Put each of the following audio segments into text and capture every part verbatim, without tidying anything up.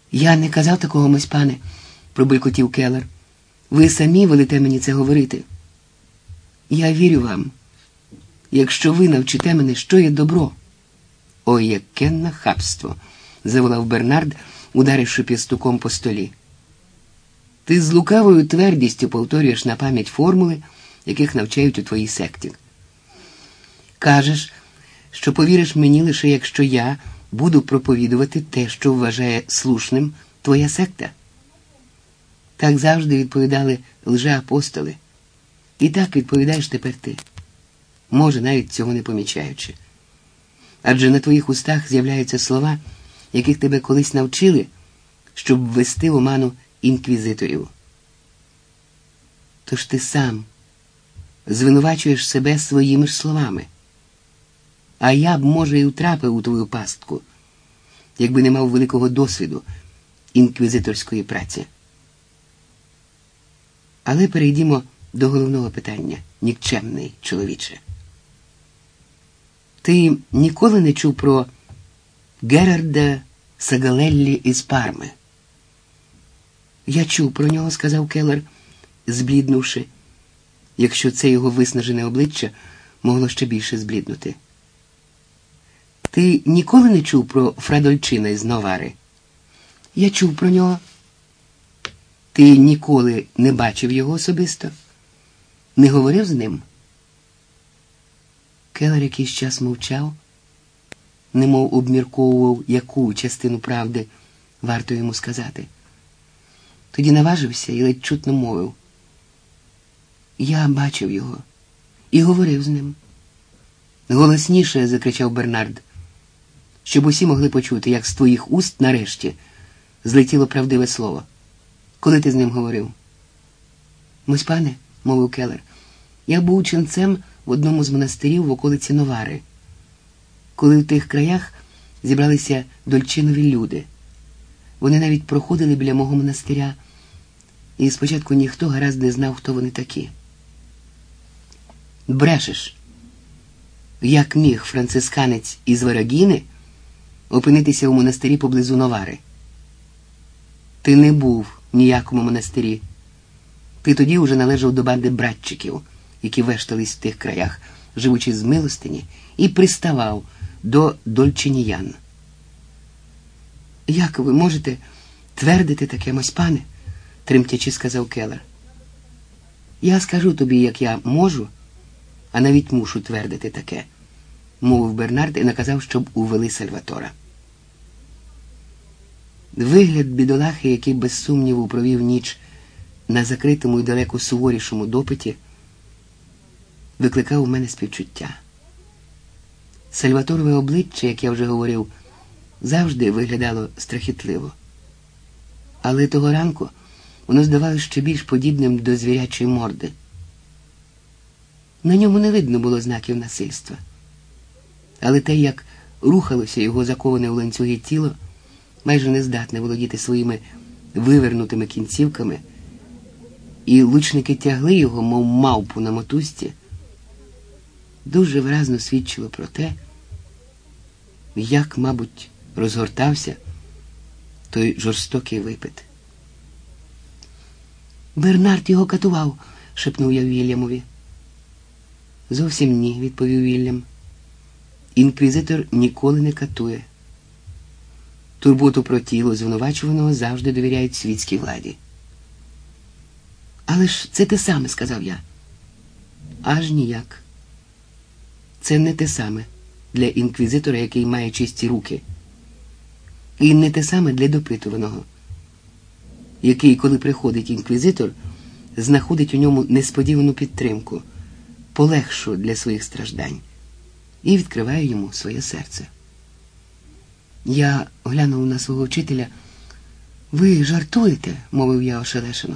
Я не казав такого, мось пане, пробулькотів келер. Ви самі велите мені це говорити. Я вірю вам, якщо ви навчите мене, що є добро. Ой, яке нахабство, заволав Бернард, ударивши пістуком по столі. Ти з лукавою твердістю повторюєш на пам'ять формули, яких навчають у твоїй секті. Кажеш, що повіриш мені лише якщо я буду проповідувати те, що вважає слушним твоя секта. Так завжди відповідали лжеапостоли. І так відповідаєш тепер ти. Може, навіть цього не помічаючи. Адже на твоїх устах з'являються слова, яких тебе колись навчили, щоб ввести в оману інквізиторів. Тож ти сам звинувачуєш себе своїми ж словами. А я б, може, і втрапив у твою пастку, якби не мав великого досвіду інквізиторської праці. Але перейдімо до головного питання, нікчемний чоловіче. Ти ніколи не чув про Герарда Сагалеллі із Парми? Я чув про нього, сказав келер, збліднувши, якщо це його виснажене обличчя могло ще більше збліднути. Ти ніколи не чув про Фрадольчина із Новари? Я чув про нього. Ти ніколи не бачив його особисто? Не говорив з ним? Келер якийсь час мовчав, немов обмірковував, яку частину правди варто йому сказати. Тоді наважився і ледь чутно мовив. Я бачив його і говорив з ним. Голосніше закричав Бернард, щоб усі могли почути, як з твоїх уст нарешті злетіло правдиве слово. Коли ти з ним говорив? Мось пане, мовив келер, я був ченцем в одному з монастирів в околиці Новари, коли в тих краях зібралися дольчинові люди. Вони навіть проходили біля мого монастиря, і спочатку ніхто гаразд не знав, хто вони такі. Брешеш. Як міг францисканець із Варагіни опинитися у монастирі поблизу Новари? Ти не був в ніякому монастирі. Ти тоді уже належав до банди братчиків, які вештались в тих краях, живучи з милостині, і приставав до дольчиніян. Як ви можете твердити таке, мось пане? Тремтячи сказав келер. Я скажу тобі, як я можу, а навіть мушу твердити таке, мовив Бернард і наказав, щоб увели Сальватора. Вигляд бідолахи, який без сумніву провів ніч на закритому і далеко суворішому допиті, викликав у мене співчуття. Сальваторове обличчя, як я вже говорив, завжди виглядало страхітливо. Але того ранку воно здавалося ще більш подібним до звірячої морди. На ньому не видно було знаків насильства. Але те, як рухалося його заковане в ланцюги тіло, майже не здатне володіти своїми вивернутими кінцівками, і лучники тягли його, мов мавпу на мотузці, дуже виразно свідчило про те, як, мабуть, розгортався той жорстокий випит. «Бернард його катував», – шепнув я Вільямові. «Зовсім ні», – відповів Вільям. «Інквізитор ніколи не катує. Турботу про тіло звинувачуваного завжди довіряють світській владі». «Але ж це те саме», – сказав я. «Аж ніяк. Це не те саме для інквізитора, який має чисті руки. І не те саме для допитуваного, який, коли приходить інквізитор, знаходить у ньому несподівану підтримку, полегшу для своїх страждань, і відкриває йому своє серце». Я глянув на свого вчителя. «Ви жартуєте?» – мовив я ошелешено.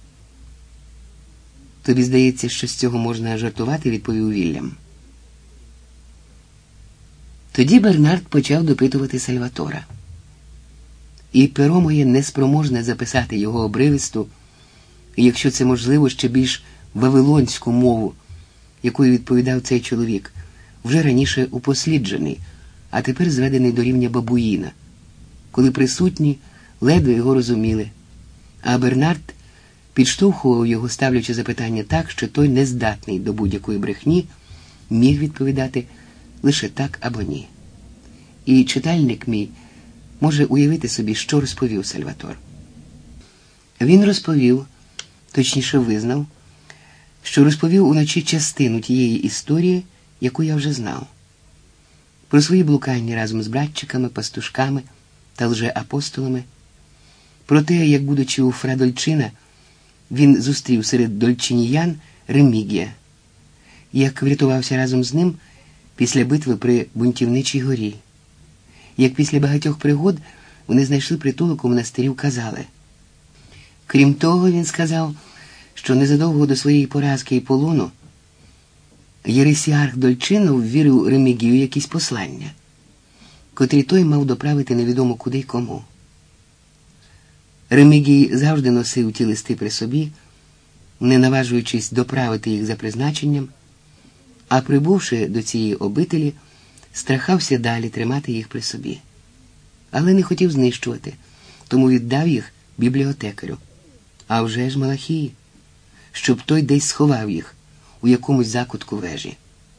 «Тобі здається, що з цього можна жартувати?» – відповів Вільям. Тоді Бернард почав допитувати Сальватора. І перо моє неспроможне записати його обривисту, і, якщо це можливо, ще більш вавилонську мову, якою відповідав цей чоловік, вже раніше упосліджений, а тепер зведений до рівня бабуїна, коли присутні ледве його розуміли, а Бернард підштовхував його, ставлячи запитання так, що той, нездатний до будь-якої брехні, міг відповідати лише так або ні. І читальник мій може уявити собі, що розповів Сальватор. Він розповів, точніше визнав, що розповів уночі частину тієї історії, яку я вже знав. Про свої блукання разом з братчиками, пастушками та лже-апостолами, про те, як, будучи у Фра Дольчина, він зустрів серед дольчиніян Ремігія, як врятувався разом з ним після битви при Бунтівничій горі, як після багатьох пригод вони знайшли притулок у монастирі в Казале. Крім того, він сказав, що незадовго до своєї поразки і полону єресіарх Дольчину ввірив Ремігію якісь послання, котрі той мав доправити невідомо куди й кому. Ремігій завжди носив ті листи при собі, не наважуючись доправити їх за призначенням, а прибувши до цієї обителі, страхався далі тримати їх при собі. Але не хотів знищувати, тому віддав їх бібліотекарю, а вже ж Малахії, щоб той десь сховав їх у якомусь закутку вежі.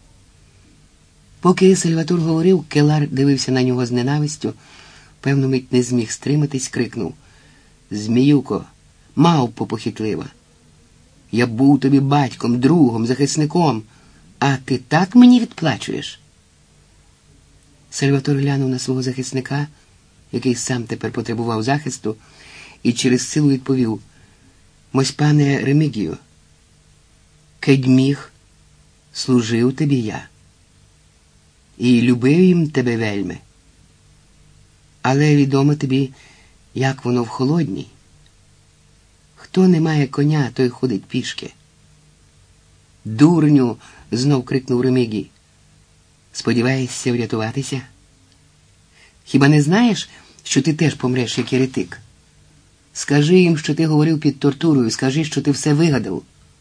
Поки Сальватор говорив, Келар дивився на нього з ненавистю, певну мить не зміг стриматись, крикнув: «Зміюко, мавпо похитлива! Я був тобі батьком, другом, захисником, а ти так мені відплачуєш?» Сальватор глянув на свого захисника, який сам тепер потребував захисту, і через силу відповів: «Мось пане Ремігію, кедь міг, служив тобі я, і любив їм тебе вельми. Але відомо тобі, як воно в холодній. Хто не має коня, той ходить пішки». «Дурню!» – знов крикнув Ремігій. «Сподіваєшся врятуватися? Хіба не знаєш, що ти теж помреш, як єретик? Скажи їм, що ти говорив під тортурою, скажи, що ти все вигадав».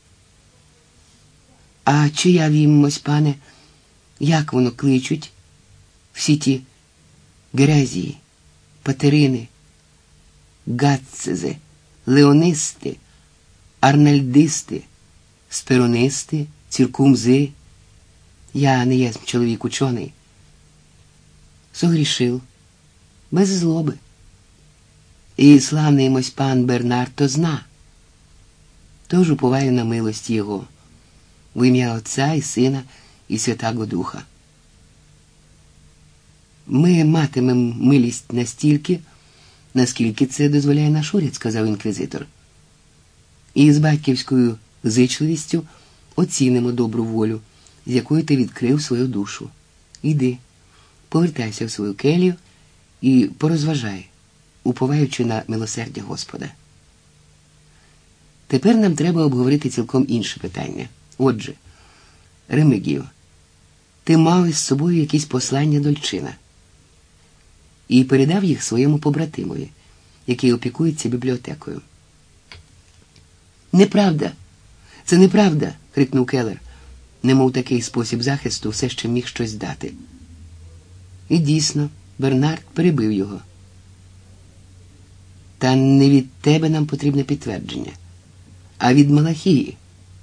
«А чи я їм, мось пане, як воно кличуть? Всі ті Герезії, Патерини, Гаццези, Леонисти, Арнальдисти, Сперонисти, Ціркумзи. Я не єсмь чоловік учений. Согрішив, без злоби. І славний мось пан Бернард то зна. Тож уповаю на милость його, в ім'я Отця і Сина і Святаго Духа. Ми матимем милість настільки, наскільки це дозволяє наш уряд», – сказав інквізитор. «І з батьківською зичливістю оцінимо добру волю, з якою ти відкрив свою душу. Іди, повертайся в свою келію і порозважай, уповаючи на милосердя Господа. Тепер нам треба обговорити цілком інше питання. Отже, Ремігію, ти мав із собою якісь послання Дольчина і передав їх своєму побратимові, який опікується бібліотекою». «Неправда! Це неправда!» – крикнув Келлер, немов такий спосіб захисту все ще міг щось дати. І дійсно, Бернард перебив його. «Та не від тебе нам потрібне підтвердження, а від Малахії».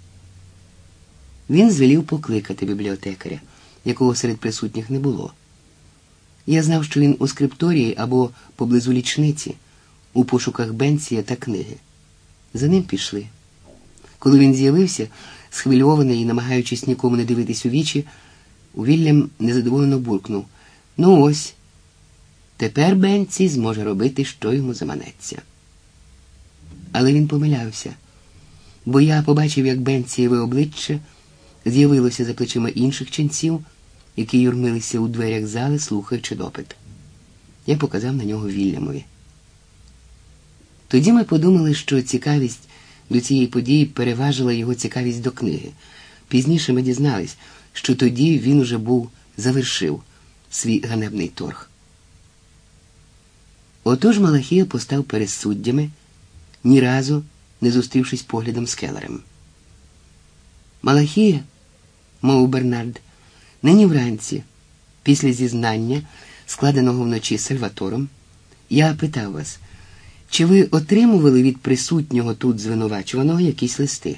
Він звелів покликати бібліотекаря, якого серед присутніх не було. Я знав, що він у скрипторії або поблизу лічниці, у пошуках Бенція та книги. За ним пішли. Коли він з'явився, схвильований і намагаючись нікому не дивитись у вічі, Уільям незадоволено буркнув: «Ну ось, тепер Бенці зможе робити, що йому заманеться». Але він помилявся, бо я побачив, як Бенцієве обличчя з'явилося за плечима інших ченців, які юрмилися у дверях зали, слухаючи допит. Я показав на нього Вільямові. Тоді ми подумали, що цікавість до цієї події переважила його цікавість до книги. Пізніше ми дізнались, що тоді він уже був завершив свій ганебний торг. Отож Малахія постав перед суддями, ні разу не зустрівшись поглядом з Келлером. «Малахія, – мовив Бернард, – нині вранці, після зізнання, складеного вночі Сальватором, я питав вас, Чи ви отримували від присутнього тут звинувачуваного якісь листи?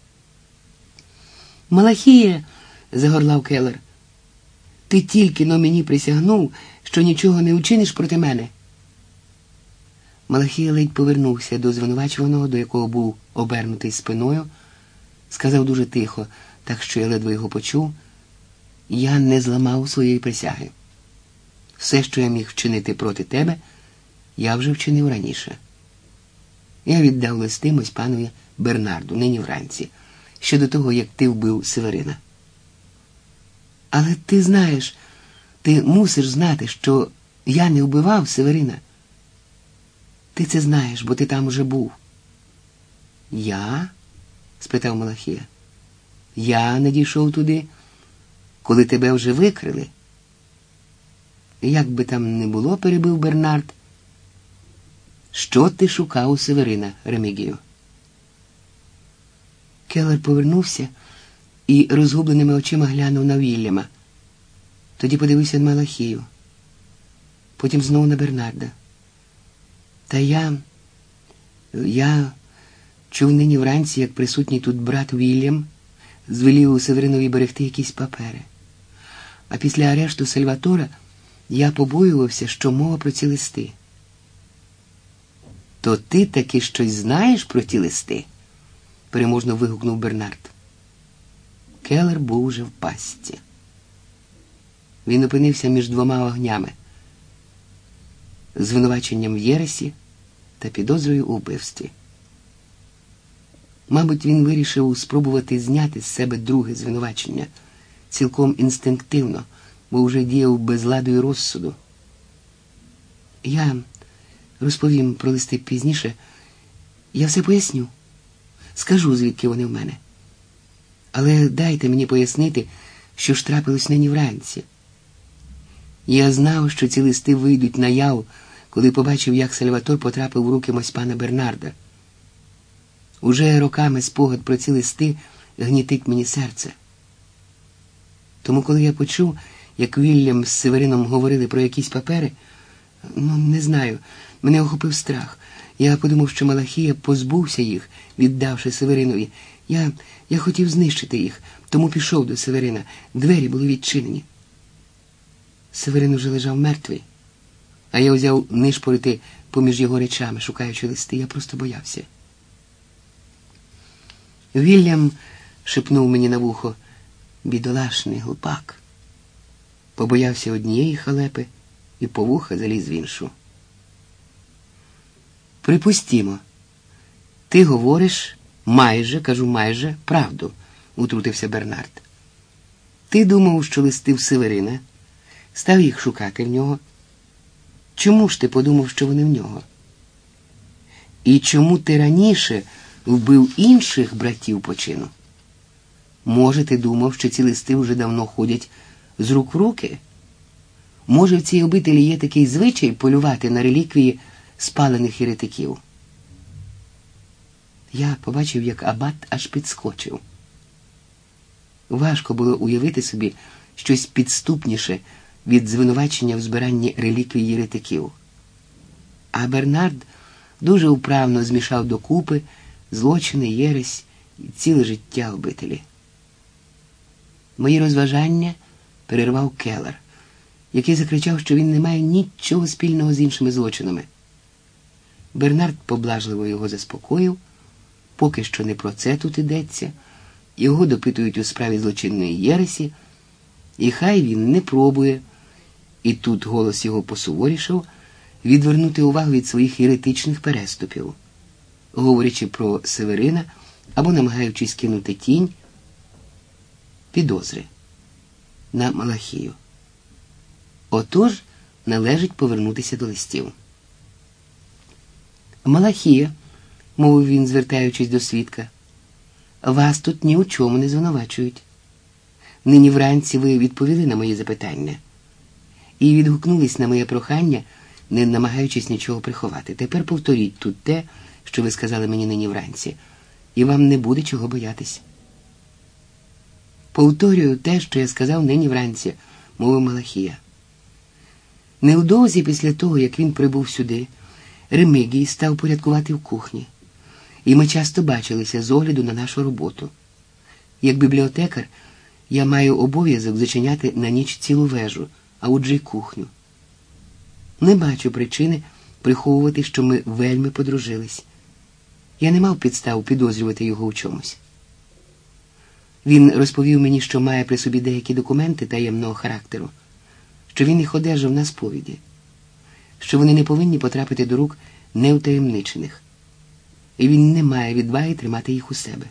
Малахіє, загорлав Келлер, ти тільки но мені присягнув, що нічого не учиниш проти мене. Малахія ледь повернувся до звинувачуваного, до якого був обернутий спиною, сказав дуже тихо, так що я ледве його почув: я не зламав своєї присяги. Все, що я міг вчинити проти тебе, я вже вчинив раніше. Я віддав листи ось панові Бернарду нині вранці, ще до того, як ти вбив Северина. Але ти знаєш, ти мусиш знати, що я не вбивав Северина. Ти це знаєш, бо ти там уже був. Я? Спитав Малахія. Я не дійшов туди, коли тебе вже викрили. Як би там не було, перебив Бернард. Що ти шукав у Северина, Ремігію? Келлер повернувся і розгубленими очима глянув на Вільяма. Тоді подивився на Малахію. Потім знову на Бернарда. Та я... Я чув нині вранці, як присутній тут брат Вільям звелів у Северинові берегти якісь папери. А після арешту Сальватора я побоювався, що мова про ці листи. То ти таки щось знаєш про ті листи? Переможно вигукнув Бернард. Келлер був уже в пастці. Він опинився між двома огнями: звинуваченням в єресі та підозрою у вбивстві. Мабуть, він вирішив спробувати зняти з себе друге звинувачення, цілком інстинктивно, бо вже діяв без ладу і розсуду. Я розповім про листи пізніше. Я все поясню. Скажу, звідки вони в мене. Але дайте мені пояснити, що ж трапилось нині вранці. Я знав, що ці листи вийдуть наяву, коли побачив, як Сальватор потрапив в руки мосьпана Бернарда. Уже роками спогад про ці листи гнітить мені серце. Тому, коли я почув, як Вільям з Северином говорили про якісь папери, ну, не знаю, мене охопив страх. Я подумав, що Малахія позбувся їх, віддавши Северинові. Я, я хотів знищити їх, тому пішов до Северина. Двері були відчинені. Северин уже лежав мертвий, а я взяв нишпорити поміж його речами, шукаючи листи. Я просто боявся. Вільям шепнув мені на вухо: бідолашний глупак. Побоявся однієї халепи і по вуха заліз в іншу. Припустімо, ти говориш майже, кажу майже, правду, утрутився Бернард. Ти думав, що листи в Северина, став їх шукати в нього. Чому ж ти подумав, що вони в нього? І чому ти раніше вбив інших братів по чину? Може, ти думав, що ці листи вже давно ходять з рук в руки? Може, в цій обителі є такий звичай полювати на реліквії спалених єретиків? Я побачив, як абат аж підскочив. Важко було уявити собі щось підступніше від звинувачення в збиранні реліквій єретиків. А Бернард дуже вправно змішав докупи злочини, єресь і ціле життя обителі. Мої розважання перервав Келлер, який закричав, що він не має нічого спільного з іншими злочинами. Бернард поблажливо його заспокоїв. Поки що не про це тут ідеться. Його допитують у справі злочинної єресі, і хай він не пробує, і тут голос його посуворішав, відвернути увагу від своїх єретичних переступів, говорячи про Северина або намагаючись кинути тінь підозри на Малахію. Отож, належить повернутися до листів. Малахія, мовив він, звертаючись до свідка, вас тут ні у чому не звинувачують. Нині вранці ви відповіли на мої запитання і відгукнулись на моє прохання, не намагаючись нічого приховати. Тепер повторіть тут те, що ви сказали мені нині вранці, і вам не буде чого боятись. Повторюю те, що я сказав нині вранці, мовив Малахія. Невдовзі після того, як він прибув сюди, Ремигій став порядкувати в кухні, і ми часто бачилися з огляду на нашу роботу. Як бібліотекар я маю обов'язок зачиняти на ніч цілу вежу, а отже й кухню. Не бачу причини приховувати, що ми вельми подружились. Я не мав підстав підозрювати його у чомусь. Він розповів мені, що має при собі деякі документи таємного характеру, що він їх одержав на сповіді, що вони не повинні потрапити до рук неутаємничених, і він не має відваги тримати їх у себе.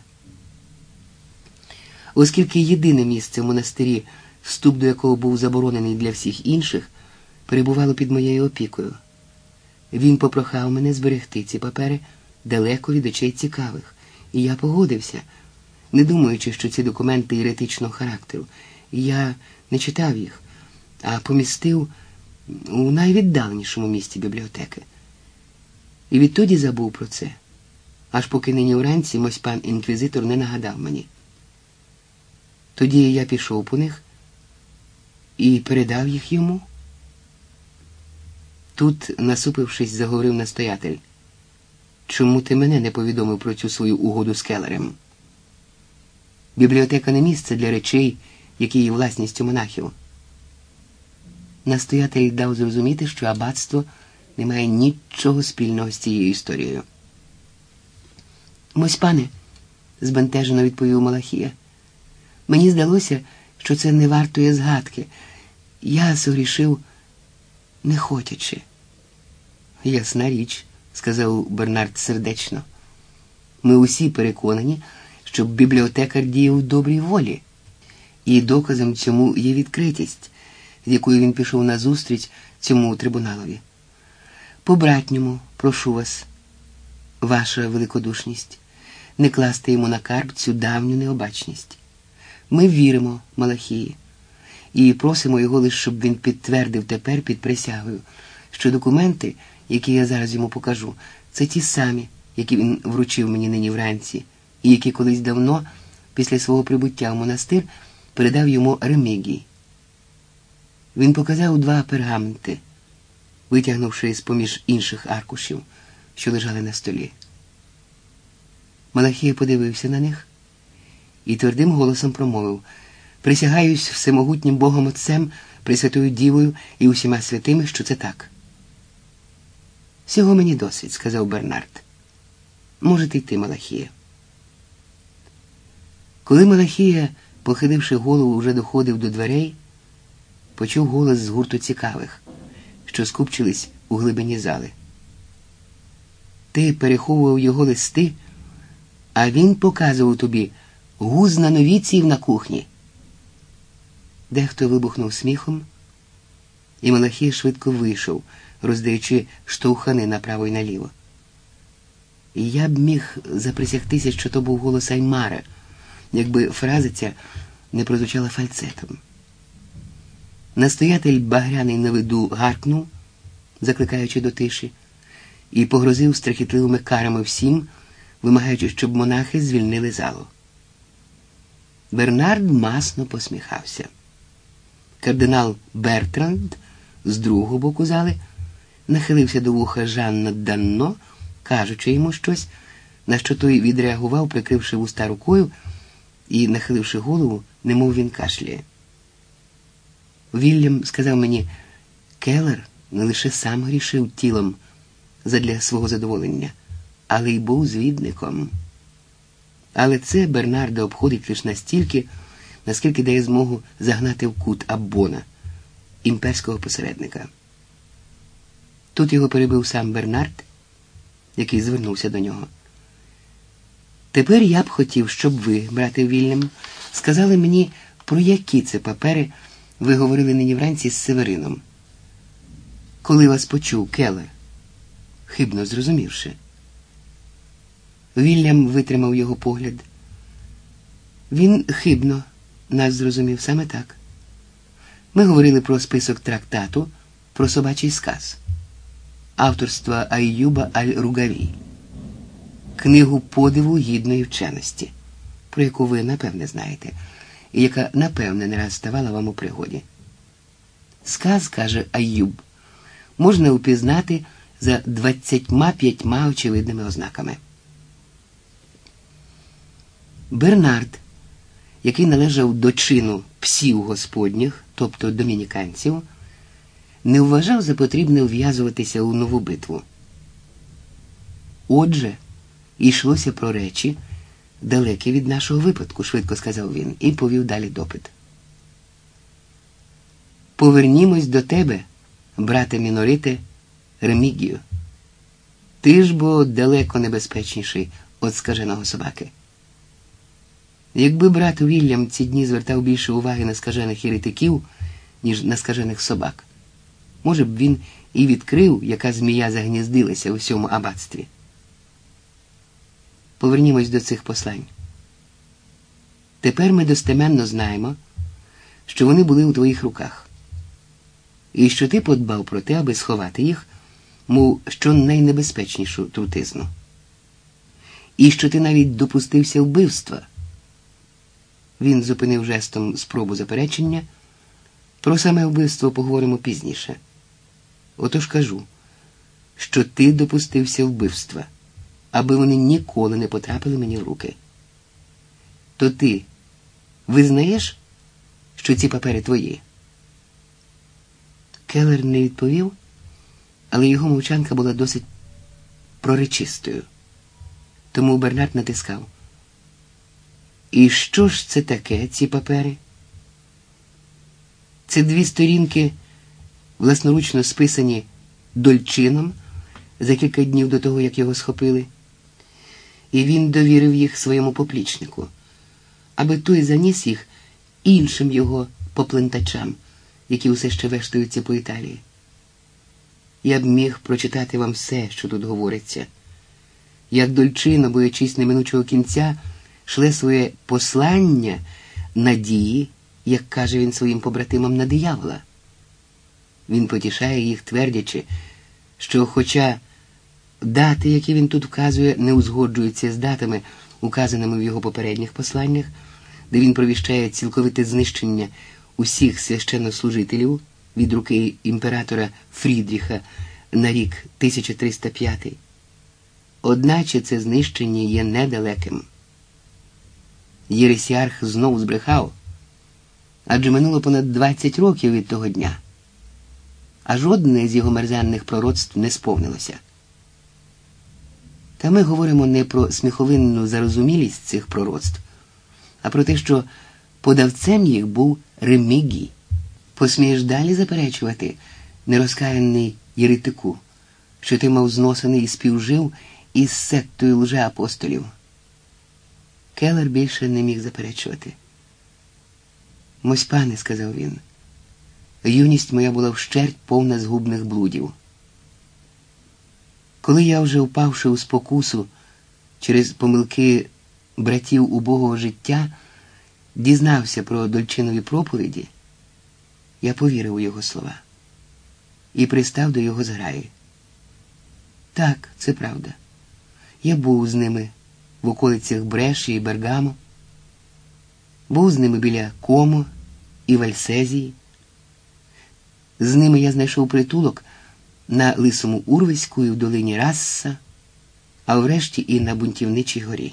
Оскільки єдине місце в монастирі, вступ до якого був заборонений для всіх інших, перебувало під моєю опікою, він попрохав мене зберегти ці папери далеко від очей цікавих, і я погодився, не думаючи, що ці документи еретичного характеру. Я не читав їх, а помістив у найвіддаленішому місці бібліотеки. І відтоді забув про це, аж поки нині вранці мось пан інквізитор не нагадав мені. Тоді я пішов по них і передав їх йому. Тут, насупившись, заговорив настоятель: «Чому ти мене не повідомив про цю свою угоду з келерем? Бібліотека не місце для речей, які є власністю монахів». Настоятель дав зрозуміти, що аббатство не має нічого спільного з цією історією. «Мось пане», – збентежено відповів Малахія, – «мені здалося, що це не вартує згадки. Я согрішив не хотячи». «Ясна річ», – сказав Бернард сердечно. «Ми усі переконані, що бібліотекар діяв в добрій волі, і доказом цьому є відкритість, з якою він пішов назустріч цьому трибуналові. По-братньому, прошу вас, ваша великодушність, не класти йому на карб цю давню необачність. Ми віримо Малахії і просимо його лише, щоб він підтвердив тепер під присягою, що документи, які я зараз йому покажу, це ті самі, які він вручив мені нині вранці, і які колись давно, після свого прибуття в монастир, передав йому Ремигій». Він показав два пергаменти, витягнувши з-поміж інших аркушів, що лежали на столі. Малахія подивився на них і твердим голосом промовив: «Присягаюсь всемогутнім Богом Отцем, Пресвятою Дівою і усіма святими, що це так». «Всього мені досить», – сказав Бернард. «Можете йти, Малахія». Коли Малахія, похиливши голову, вже доходив до дверей, почув голос з гурту цікавих, що скупчились у глибині зали. «Ти переховував його листи, а він показував тобі гузна новіців на кухні». Дехто вибухнув сміхом, і Малахій швидко вийшов, роздаючи штовхани направо й наліво. І я б міг заприсягтися, що то був голос Аймара, якби фраза ця не прозвучала фальцетом. Настоятель багряний на виду гаркнув, закликаючи до тиші, і погрозив страхітливими карами всім, вимагаючи, щоб монахи звільнили залу. Бернард масно посміхався. Кардинал Бертранд з другого боку зали нахилився до вуха Жанна Данно, кажучи йому щось, на що той відреагував, прикривши вуста рукою і нахиливши голову, немов він кашляє. Вільям сказав мені: «Келер не лише сам грішив тілом задля свого задоволення, але й був звідником». Але це Бернарда обходить лише настільки, наскільки дає змогу загнати в кут Аббона, імперського посередника. Тут його перебив сам Бернард, який звернувся до нього. «Тепер я б хотів, щоб ви, брате Вільям, сказали мені, про які це папери ви говорили нині вранці з Северином, коли вас почув Келер, хибно зрозумівши». Вільям витримав його погляд. Він хибно нас зрозумів саме так. Ми говорили про список трактату про собачий сказ, авторства Айюба Аль-Ругаві, книгу подиву гідної вченості, про яку ви, напевне, знаєте, і яка, напевне, не раз ставала вам у пригоді. Сказ, каже Айюб, можна упізнати за двадцятьма п'ятьма очевидними ознаками. Бернард, який належав до чину псів господніх, тобто домініканців, не вважав за потрібне вв'язуватися у нову битву. Отже, йшлося про речі, далекі від нашого випадку, швидко сказав він, і повів далі допит. Повернімось до тебе, брате Мінорите, Ремігію. Ти ж бо далеко небезпечніший від скаженого собаки. Якби брат Вільям ці дні звертав більше уваги на скажених єретиків, ніж на скажених собак, може б він і відкрив, яка змія загніздилася у всьому аббатстві. Повернімось до цих послань. Тепер ми достеменно знаємо, що вони були у твоїх руках, і що ти подбав про те, аби сховати їх, мов що найнебезпечнішу трутизну. І що ти навіть допустився вбивства. Він зупинив жестом спробу заперечення. Про саме вбивство поговоримо пізніше. Отож кажу, що ти допустився вбивства, аби вони ніколи не потрапили мені в руки. То ти визнаєш, що ці папери твої? Келлер не відповів, але його мовчанка була досить проречистою. Тому Бернард натискав. І що ж це таке, ці папери? Це дві сторінки, власноручно списані Дольчином за кілька днів до того, як його схопили. І він довірив їх своєму поплічнику, аби той заніс їх іншим його поплентачам, які усе ще вештаються по Італії. Я б міг прочитати вам все, що тут говориться. Як Дольчино, боячись неминучого кінця, шле своє послання надії, як каже він своїм побратимам, на диявола. Він потішає їх, твердячи, що хоча дати, які він тут вказує, не узгоджуються з датами, указаними в його попередніх посланнях, де він провіщає цілковите знищення усіх священнослужителів від руки імператора Фрідріха на рік тисяча триста п'ятий. Одначе це знищення є недалеким. Єресіарх знову збрехав, адже минуло понад двадцять років від того дня, а жодне з його мерзенних пророцтв не сповнилося. Та ми говоримо не про сміховинну зарозумілість цих пророцтв, а про те, що подавцем їх був Ремігій. Посмієш далі заперечувати, нерозкаяний єретику, що ти мав зносений і співжив із сектою лжеапостолів? Келлер більше не міг заперечувати. «Мось пане», – сказав він, – «юність моя була вщерть повна згубних блудів. Коли я вже, впавши у спокусу через помилки братів убогого життя, дізнався про Дольчинові проповіді, я повірив у його слова і пристав до його зграї. Так, це правда. Я був з ними в околицях Бреші і Бергамо, був з ними біля Комо і Вальсезії. З ними я знайшов притулок на Лисому Урвиську і в долині Расса, а врешті і на Бунтівничій горі.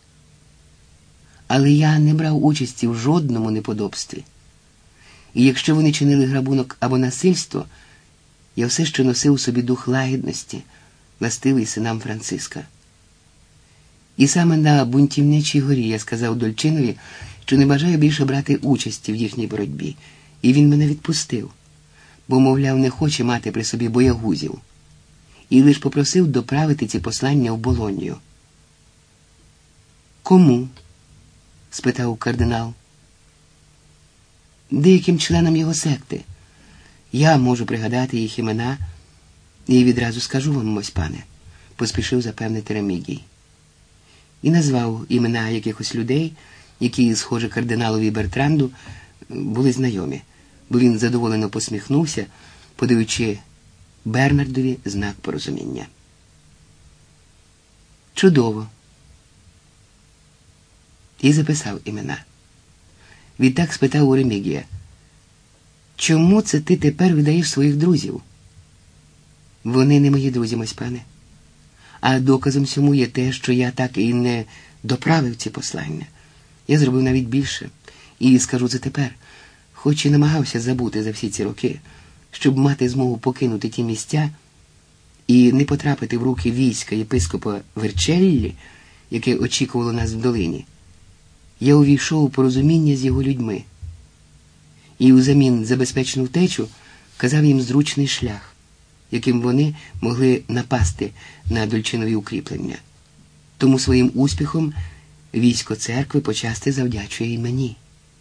Але я не брав участі в жодному неподобстві. І якщо вони чинили грабунок або насильство, я все ще носив у собі дух лагідності, властивий синам Франциска. І саме на Бунтівничій горі я сказав Дольчинові, що не бажаю більше брати участі в їхній боротьбі, і він мене відпустив, бо, мовляв, не хоче мати при собі боягузів, і лиш попросив доправити ці послання в Болонью. «Кому?» – спитав кардинал. «Деяким членам його секти. Я можу пригадати їх імена і відразу скажу вам, мось пане», – поспішив запевнити Ремігій. І назвав імена якихось людей, які, схоже, кардиналові Бертранду, були знайомі, бо він задоволено посміхнувся, подаючи Бернардові знак порозуміння. «Чудово!» І записав імена. Відтак спитав у Ремігія: «Чому це ти тепер видаєш своїх друзів?» Вони не мої друзі, мось пане. А доказом цьому є те, що я так і не доправив ці послання. Я зробив навіть більше. І скажу це тепер, хоч і намагався забути за всі ці роки, щоб мати змогу покинути ті місця і не потрапити в руки війська єпископа Верчеллі, яке очікувало нас в долині. Я увійшов у порозуміння з його людьми і узамін за безпечну втечу казав їм зручний шлях, яким вони могли напасти на Дольчинові укріплення. Тому своїм успіхом військо церкви почасти завдячує і мені.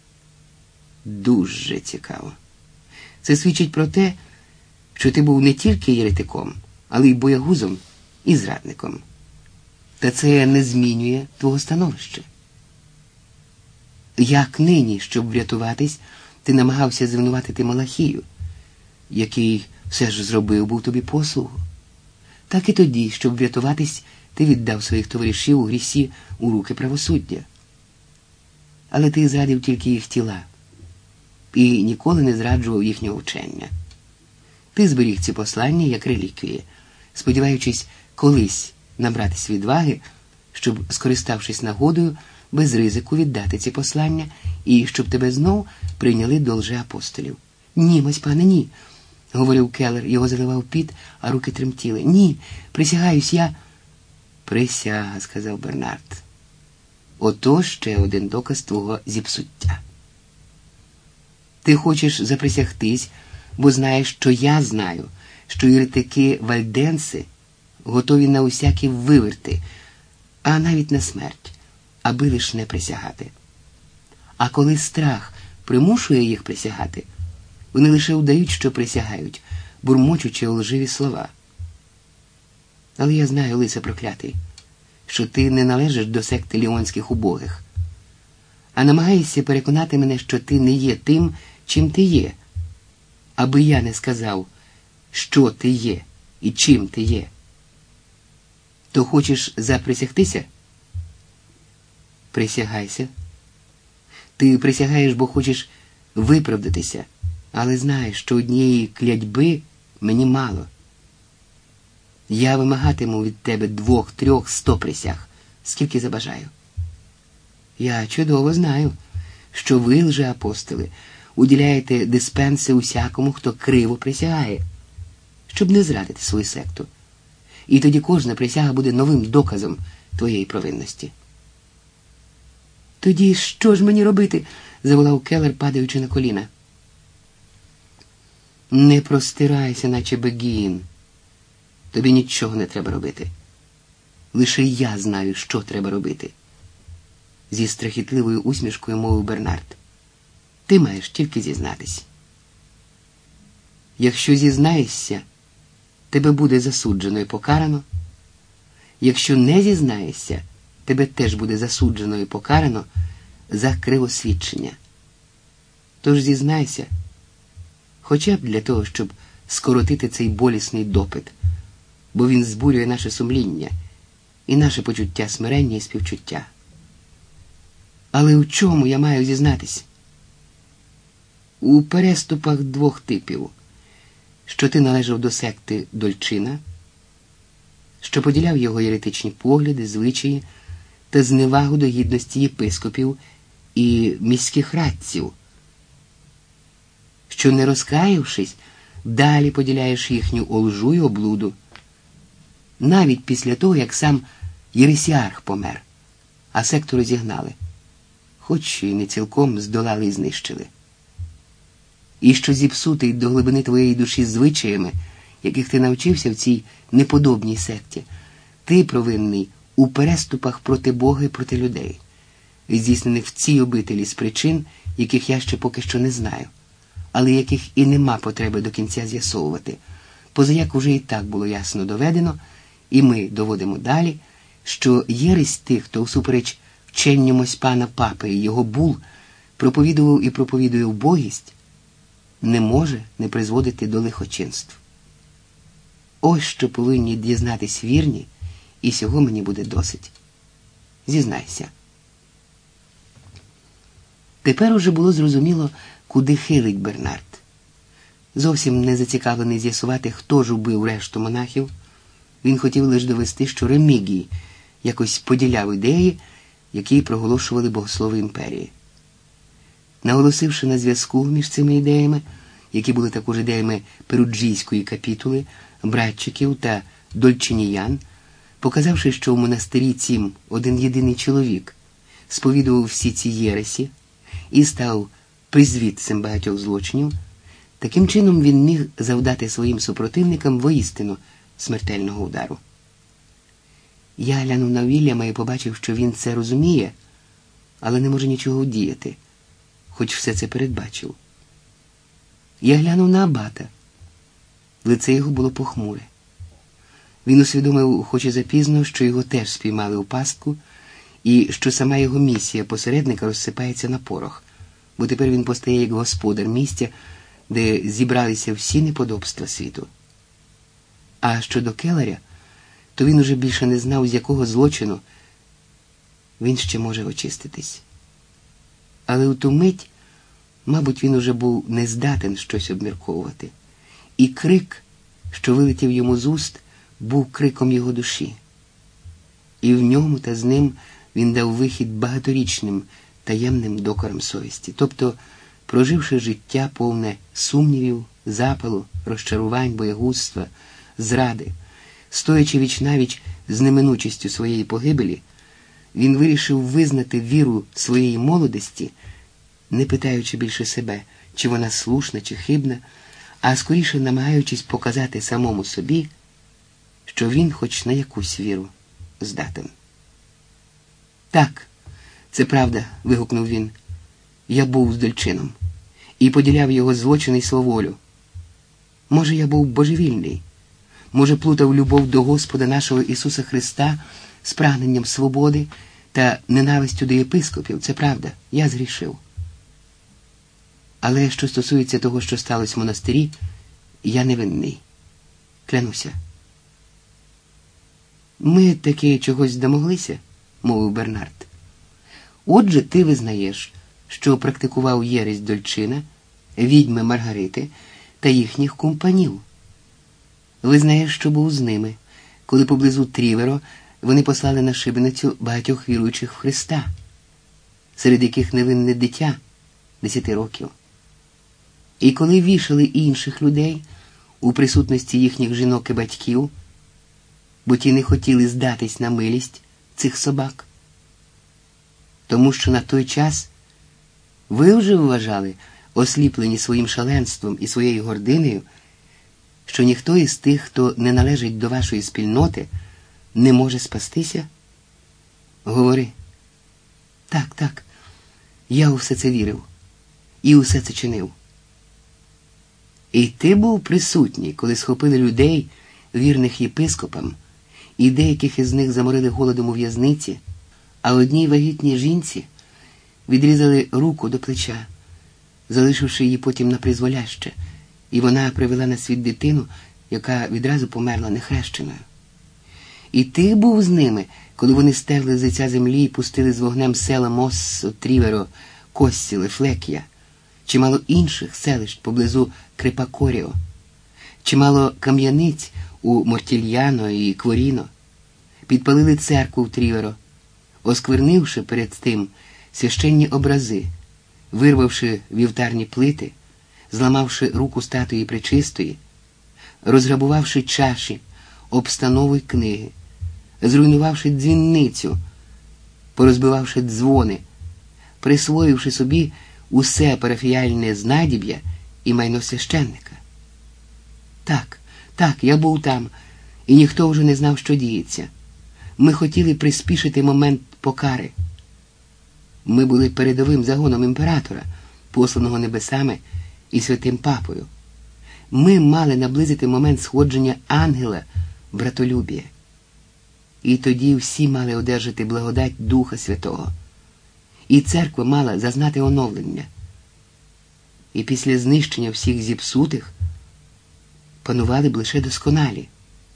Дуже цікаво. Це свідчить про те, що ти був не тільки єретиком, але й боягузом і зрадником. Та це не змінює твого становища. Як нині, щоб врятуватись, ти намагався звинуватити Малахію, який все ж зробив був тобі послугу, так і тоді, щоб врятуватись, ти віддав своїх товаришів у грісі у руки правосуддя. Але ти зрадив тільки їх тіла і ніколи не зраджував їхнього вчення. Ти зберіг ці послання як реліквії, сподіваючись колись набратись відваги, щоб, скориставшись нагодою, без ризику віддати ці послання і щоб тебе знов прийняли до лжеапостолів. «Ні, мось пане, ні», — говорив келер, його заливав піт, а руки тремтіли. «Ні, присягаюсь, я...» «Присяга», — сказав Бернард. «Ото ще один доказ твого зіпсуття. Ти хочеш заприсягтись, бо знаєш, що я знаю, що єретики-вальденси готові на усякі виверти, а навіть на смерть, аби лиш не присягати. А коли страх примушує їх присягати, вони лише вдають, що присягають, бурмочучи лживі слова. Але я знаю, лице проклятий, що ти не належиш до секти ліонських убогих, а намагаєшся переконати мене, що ти не є тим, чим ти є, аби я не сказав, що ти є і чим ти є. То хочеш заприсягтися? Присягайся. Ти присягаєш, бо хочеш виправдатися, але знаєш, що однієї клятьби мені мало. Я вимагатиму від тебе двох, трьох, сто присяг, скільки забажаю. Я чудово знаю, що ви, лжеапостоли, уділяєте диспенси усякому, хто криво присягає, щоб не зрадити свою секту. І тоді кожна присяга буде новим доказом твоєї провинності. «Тоді що ж мені робити?» – заволав келер, падаючи на коліна. «Не простирайся, наче бегін. Тобі нічого не треба робити. Лише я знаю, що треба робити», – зі страхітливою усмішкою мовив Бернард. «Ти маєш тільки зізнатись. Якщо зізнаєшся, тебе буде засуджено і покарано. Якщо не зізнаєшся, тебе теж буде засуджено і покарано за кривосвідчення. Тож зізнайся, хоча б для того, щоб скоротити цей болісний допит, бо він збурює наше сумління і наше почуття смирення і співчуття. Але у чому я маю зізнатись? У переступах двох типів, що ти належав до секти Дольчина, що поділяв його єретичні погляди, звичаї та зневагу до гідності єпископів і міських радців, що, не розкаявшись, далі поділяєш їхню олжу й облуду, навіть після того, як сам єресіарх помер, а секту розігнали, хоч і не цілком здолали і знищили. І що зіпсутий до глибини твоєї душі звичаями, яких ти навчився в цій неподобній секті, ти провинний у переступах проти Бога і проти людей, здійснених в цій обителі з причин, яких я ще поки що не знаю, але яких і нема потреби до кінця з'ясовувати, позаяк уже і так було ясно доведено, і ми доводимо далі, що єресь тих, хто всупереч вченню Мосьпана Папи і його бул проповідував і проповідує вбогість, не може не призводити до лихочинств. Ось що повинні дізнатись вірні, і сього мені буде досить. Зізнайся. Тепер уже було зрозуміло, куди хилить Бернард. Зовсім не зацікавлений з'ясувати, хто ж убив решту монахів, він хотів лише довести, що Ремігій якось поділяв ідеї, які проголошували богослови імперії. Наголосивши на зв'язку між цими ідеями, які були також ідеями перуджійської капітули, братчиків та дольчиніян, показавши, що в монастирі цім один єдиний чоловік сповідував всі ці єресі і став призвідцем багатьох злочинів, таким чином він міг завдати своїм супротивникам воістину смертельного удару. Я глянув на Вільяма і побачив, що він це розуміє, але не може нічого вдіяти, хоч все це передбачив. Я глянув на абата. Лице його було похмуре. Він усвідомив, хоч і запізно, що його теж спіймали у пастку, і що сама його місія посередника розсипається на порох, бо тепер він постає як господар місця, де зібралися всі неподобства світу. А щодо Келлера, то він уже більше не знав, з якого злочину він ще може очиститись. Але у ту мить, мабуть, він уже був не здатен щось обмірковувати. І крик, що вилетів йому з уст, був криком його душі. І в ньому та з ним він дав вихід багаторічним таємним докорам совісті. Тобто, проживши життя повне сумнівів, запалу, розчарувань, боягузтва, зради, стоячи віч-навіч з неминучістю своєї погибелі, він вирішив визнати віру своєї молодості, не питаючи більше себе, чи вона слушна, чи хибна, а скоріше намагаючись показати самому собі, що він хоч на якусь віру здатен. «Так, це правда», – вигукнув він. «Я був з Дольчином і поділяв його злочини й сваволю. Може, я був божевільний, може, плутав любов до Господа нашого Ісуса Христа з прагненням свободи та ненавистю до єпископів, це правда, я згрішив. Але що стосується того, що сталося в монастирі, я не винний. Клянуся». «Ми таки чогось домоглися», – мовив Бернард. «Отже, ти визнаєш, що практикував єресь Дольчина, відьми Маргарити та їхніх компанів. Визнаєш, що був з ними, коли поблизу Тріверо вони послали на шибеницю багатьох віруючих в Христа, серед яких невинне дитя десяти років. І коли вішали інших людей у присутності їхніх жінок і батьків, бо ті не хотіли здатись на милість цих собак. Тому що на той час ви вже вважали, осліплені своїм шаленством і своєю гординою, що ніхто із тих, хто не належить до вашої спільноти, не може спастися? Говори». «Так, так, я у все це вірив і усе це чинив». «І ти був присутній, коли схопили людей, вірних єпископам, і деяких із них заморили голодом у в'язниці, а одній вагітній жінці відрізали руку до плеча, залишивши її потім на призволяще, і вона привела на світ дитину, яка відразу померла нехрещеною. І ти був з ними, коли вони стерли з лиця землі і пустили з вогнем села Моссо, Тріверо, Коссіле, Флекія, чимало інших селищ поблизу Крепакоріо, чимало кам'яниць у Мортільяно і Кворіно, підпалили церкву в Тріверо, осквернивши перед тим священні образи, вирвавши вівтарні плити, зламавши руку статуї Пречистої, розграбувавши чаші, обстанови й книги, зруйнувавши дзвінницю, порозбивавши дзвони, присвоївши собі усе парафіяльне знадіб'я і майно священника. Так, так, я був там, і ніхто вже не знав, що діється. Ми хотіли приспішити момент покари. Ми були передовим загоном імператора, посланого небесами і святим папою. Ми мали наблизити момент сходження ангела братолюбія. І тоді всі мали одержати благодать Духа Святого. І церква мала зазнати оновлення. І після знищення всіх зіпсутих панували б лише досконалі.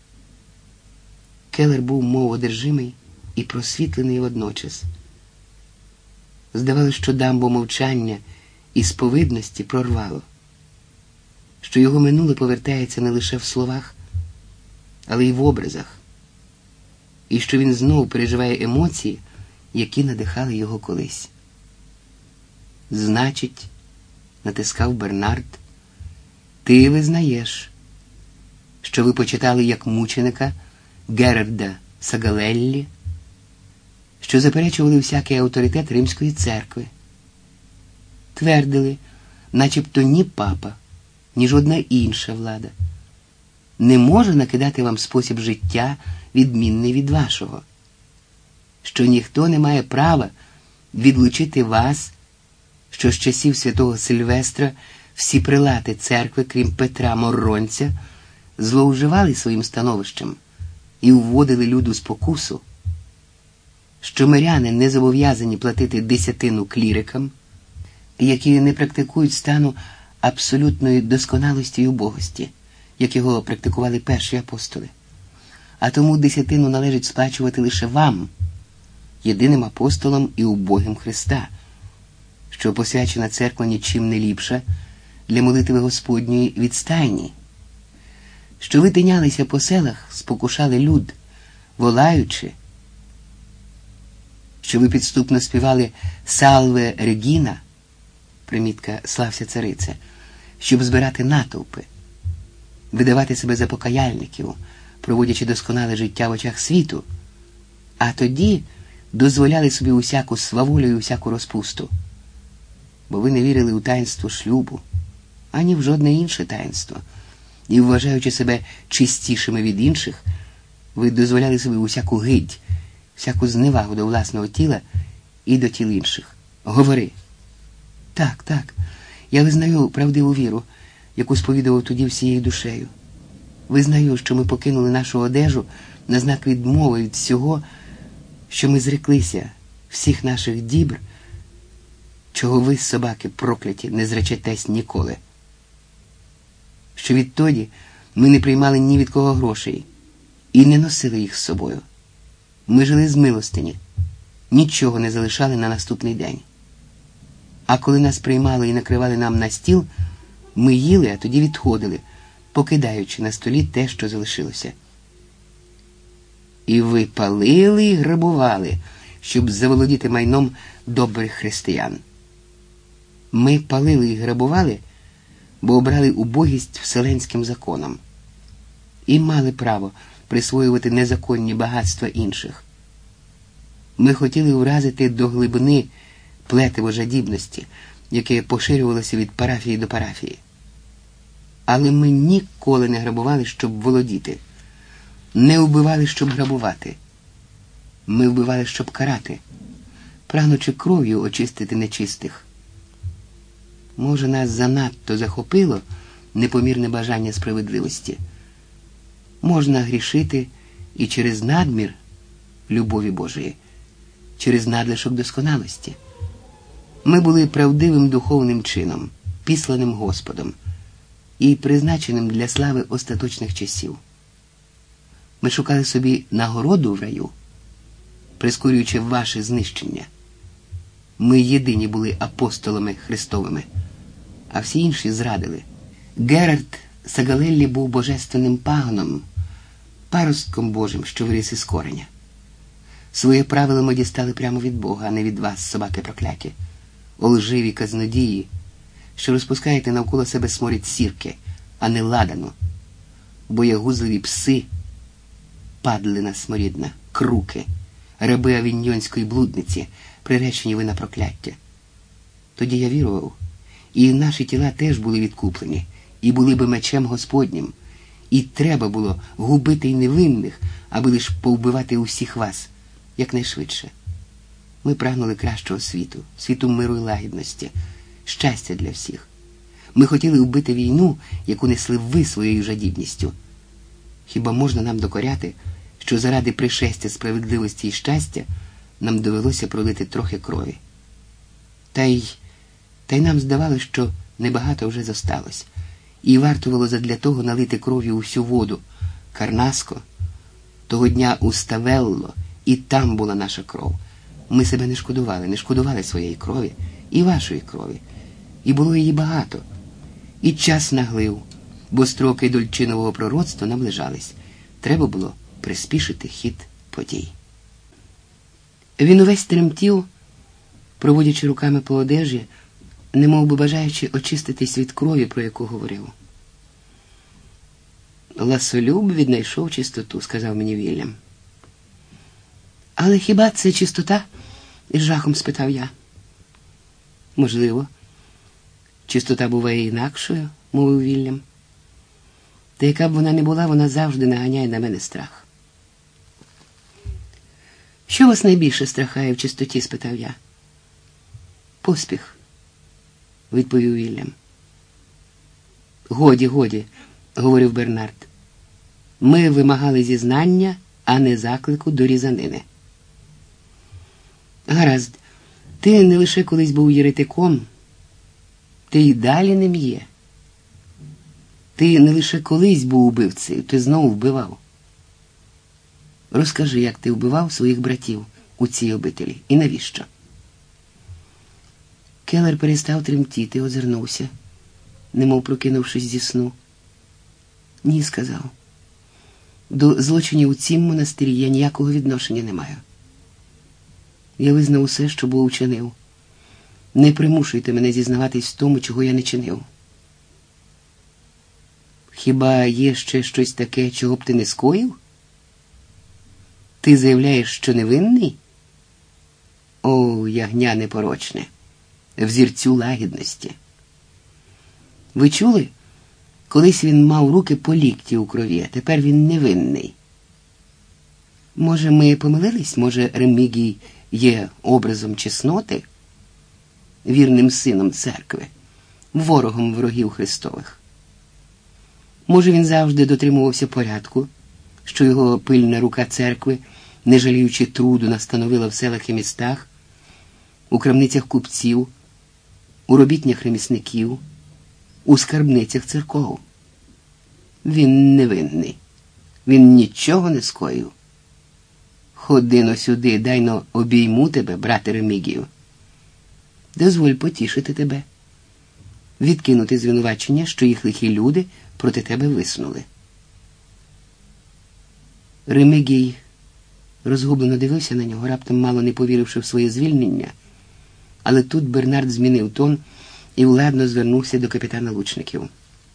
Келлер був мов одержимий і просвітлений водночас. Здавалося, що дамбу мовчання і сповидності прорвало. що його минуле повертається не лише в словах, але й в образах, і що він знову переживає емоції, які надихали його колись. «Значить, – натискав Бернард, – ти визнаєш, що ви почитали як мученика Герарда Сагалеллі, що заперечували всякий авторитет Римської церкви, твердили, начебто ні папа, ні жодна інша влада не може накидати вам спосіб життя, відмінний від вашого, що ніхто не має права відлучити вас, що з часів святого Сильвестра всі прилати церкви, крім Петра Моронця, злоуживали своїм становищем і вводили люду спокусу, що миряни не зобов'язані платити десятину клірикам, які не практикують стану абсолютної досконалості й убогості, як його практикували перші апостоли. А тому десятину належить сплачувати лише вам, єдиним апостолам і убогим Христа, що посвячена церква нічим не ліпша для молитви Господньої від стайні, що ви тинялися по селах, спокушали люд, волаючи, що ви підступно співали «Салве Регіна», примітка «Слався царице», щоб збирати натовпи, видавати себе за покаяльників, проводячи досконале життя в очах світу, а тоді дозволяли собі усяку сваволю і усяку розпусту, бо ви не вірили у таїнство шлюбу, ані в жодне інше таїнство, і, вважаючи себе чистішими від інших, ви дозволяли собі усяку гидь, всяку зневагу до власного тіла і до тіл інших. Говори. Так, так, я визнаю правдиву віру, яку сповідував тоді всією душею. Визнаю, що ми покинули нашу одежу на знак відмови від всього, що ми зреклися, всіх наших дібр, чого ви, собаки прокляті, не зречетесь ніколи. Що відтоді ми не приймали ні від кого грошей і не носили їх з собою. Ми жили з милостині, нічого не залишали на наступний день. А коли нас приймали і накривали нам на стіл, ми їли, а тоді відходили, покидаючи на столі те, що залишилося. І ви палили і грабували, щоб заволодіти майном добрих християн. Ми палили і грабували, бо обрали убогість вселенським законом і мали право присвоювати незаконні багатства інших. Ми хотіли вразити до глибини плетиво жадібності, яке поширювалося від парафії до парафії. Але ми ніколи не грабували, щоб володіти, не вбивали, щоб грабувати. Ми вбивали, щоб карати, прагнучи кров'ю очистити нечистих. Може, нас занадто захопило непомірне бажання справедливості. Можна грішити і через надмір любові Божої, через надлишок досконалості. Ми були правдивим духовним чином, післаним Господом і призначеним для слави остаточних часів. Ми шукали собі нагороду в раю, прискорюючи ваше знищення. Ми єдині були апостолами Христовими, а всі інші зрадили. Герард Сагалеллі був божественним пагоном, паростком Божим, що виріс із кореня. Своє правило ми дістали прямо від Бога, а не від вас, собаки прокляті, олживі казнодії, що розпускаєте навколо себе сморід сірки, а не ладану, боягузливі пси, падлина сморідна, круки, раби авіньйонської блудниці, приречені ви на прокляття. Тоді я вірував, і наші тіла теж були відкуплені, і були би мечем Господнім, і треба було губити й невинних, аби лиш повбивати усіх вас якнайшвидше. Ми прагнули кращого світу, світу миру і лагідності, щастя для всіх. Ми хотіли вбити війну, яку несли ви своєю жадібністю. Хіба можна нам докоряти, що заради пришестя справедливості і щастя нам довелося пролити трохи крові? Та й, та й нам здавалося, що небагато вже зосталось, і варто було задля того налити кров'ю усю воду, Карнаско, того дня у Ставелло, і там була наша кров. Ми себе не шкодували, не шкодували своєї крові і вашої крові. І було її багато. І час наглив, бо строки дольчинового пророцтва наближались. Треба було приспішити хід подій. Він увесь тремтів, проводячи руками по одежі, немов би бажаючи очиститись від крові, про яку говорив. «Ласолюб віднайшов чистоту», – сказав мені Вільям. «Але хіба це чистота?» – із жахом спитав я. «Можливо. Чистота буває інакшою», – мовив Вільям. «Та яка б вона не була, вона завжди наганяє на мене страх». «Що вас найбільше страхає в чистоті?» – спитав я. «Поспіх», – відповів Вільям. «Годі, годі», – говорив Бернард. «Ми вимагали зізнання, а не заклику до різанини». «Гаразд, ти не лише колись був єретиком, ти й далі ним є. Ти не лише колись був убивцею, ти знову вбивав. Розкажи, як ти вбивав своїх братів у цій обителі, і навіщо?» Келлер перестав тремтіти, озирнувся, немов прокинувшись зі сну. «Ні», – сказав. «До злочинів у цім монастирі я ніякого відношення не маю. Я визнав усе, що був учинив. Не примушуйте мене зізнаватись в тому, чого я не чинив». «Хіба є ще щось таке, чого б ти не скоїв? Ти заявляєш, що невинний? О, ягня непорочне, взірцю лагідності. Ви чули? Колись він мав руки по лікті у крові, а тепер він невинний. Може, ми помилились? Може, Ремігій є образом чесноти, вірним сином церкви, ворогом ворогів Христових? Може, він завжди дотримувався порядку, що його пильна рука церкви, не жаліючи труду, настановила в селах і містах, у крамницях купців, у робітнях ремісників, у скарбницях церков? Він невинний. Він нічого не скоїв. Ходи-но сюди, дай-но обійму тебе, брате Ремігію. Дозволь потішити тебе, відкинути звинувачення, що їх лихі люди проти тебе висунули». Ремігій розгублено дивився на нього, раптом мало не повіривши в своє звільнення, але тут Бернард змінив тон і владно звернувся до капітана лучників.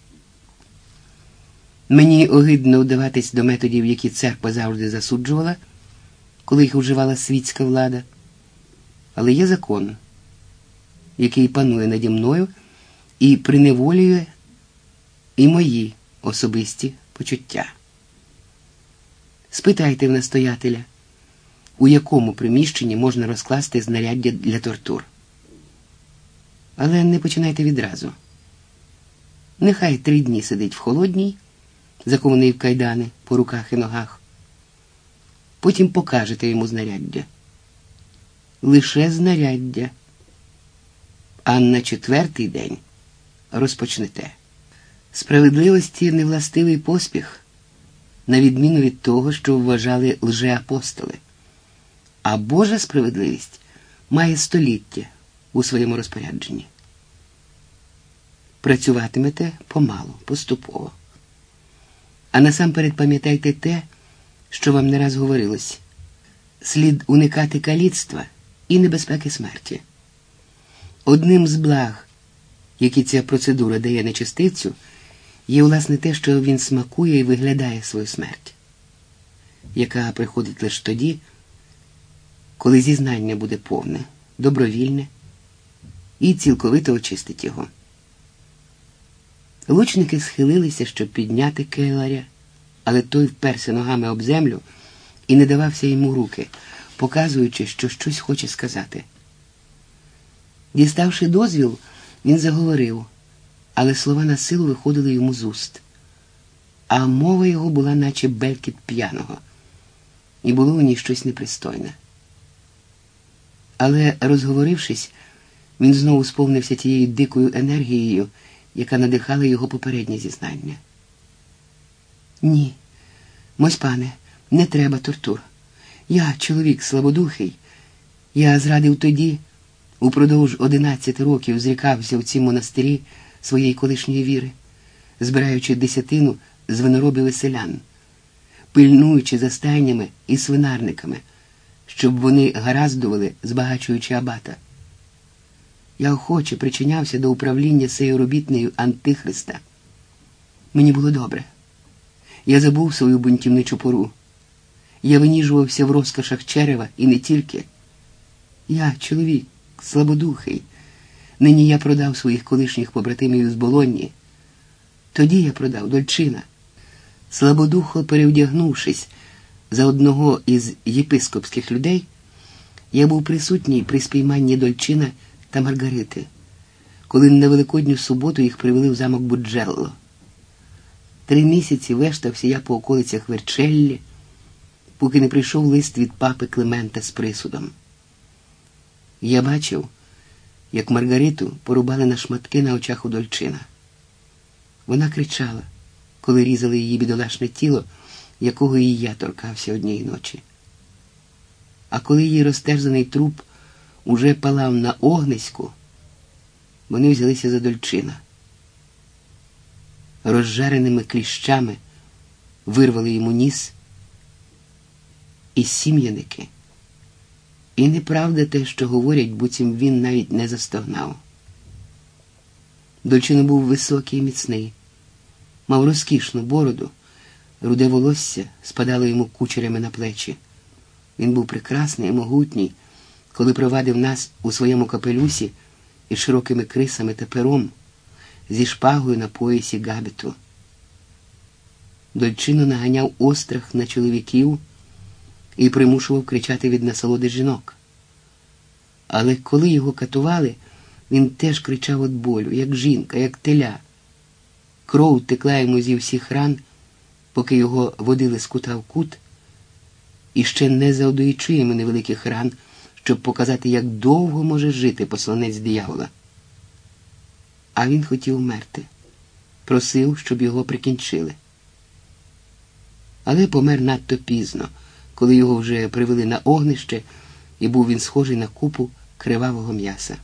«Мені огидно вдаватись до методів, які церква завжди засуджувала, коли їх вживала світська влада, але є закон, який панує наді мною і приневолює і мої особисті почуття. Спитайте в настоятеля, у якому приміщенні можна розкласти знаряддя для тортур. Але не починайте відразу. Нехай три дні сидить в холодній, закований в кайдани по руках і ногах. Потім покажете йому знаряддя. Лише знаряддя. А на четвертий день розпочнете. Справедливості невластивий поспіх, на відміну від того, що вважали лжеапостоли. А Божа справедливість має століття у своєму розпорядженні. Працюватимете помалу, поступово. А насамперед пам'ятайте те, що вам не раз говорилось. Слід уникати каліцтва і небезпеки смерті. Одним з благ, які ця процедура дає нечистивцю, є, власне, те, що він смакує і виглядає свою смерть, яка приходить лише тоді, коли зізнання буде повне, добровільне і цілковито очистить його. Лучники схилилися, щоб підняти Келлера, але той вперся ногами об землю і не давався йому руки, показуючи, що щось хоче сказати. Діставши дозвіл, він заговорив, але слова на силу виходили йому з уст, а мова його була наче белькіт п'яного, і було у ній щось непристойне. Але, розговорившись, він знову сповнився тією дикою енергією, яка надихала його попереднє зізнання. «Ні, мось пане, не треба тортур. Я чоловік слабодухий. Я зрадив тоді, упродовж одинадцяти років зрікався в цім монастирі своєї колишньої віри. збираючи десятину з виноробів і селян, пильнуючи за стайнями і свинарниками, щоб вони гараздували, збагачуючи абата. Я охоче причинявся до управління цією робітнею Антихриста. Мені було добре. Я забув свою бунтівничу пору. Я виніжувався в розкошах черева і не тільки. Я, чоловік, слабодухий. Нині я продав своїх колишніх побратимів з Болонні. Тоді я продав Дольчина. Слабодухо перевдягнувшись за одного із єпископських людей, я був присутній при спійманні Дольчина та Маргарити, коли на Великодню суботу їх привели в замок Буджелло. Три місяці вештався я по околицях Верчеллі, поки не прийшов лист від папи Климента з присудом. Я бачив, як Маргариту порубали на шматки на очах у Дольчина. Вона кричала, коли різали її бідолашне тіло, якого і я торкався однієї ночі. А коли її розтерзаний труп уже палав на огниську, вони взялися за Дольчина. Розжареними кліщами вирвали йому ніс і сім'яники. І неправда те, що говорять, буцім він навіть не застогнав. Дольчино був високий і міцний, мав розкішну бороду, руде волосся спадало йому кучерями на плечі. Він був прекрасний і могутній, коли провадив нас у своєму капелюсі із широкими крисами та пером, зі шпагою на поясі габіту. Дольчино наганяв острах на чоловіків і примушував кричати від насолоди жінок. Але коли його катували, він теж кричав від болю, як жінка, як теля. Кров текла йому зі всіх ран, поки його водили з кута в кут, і ще не завдаючи йому невеликих ран, щоб показати, як довго може жити посланець диявола. А він хотів вмерти, просив, щоб його прикінчили. Але помер надто пізно, коли його вже привели на огнище, і був він схожий на купу кривавого м'яса.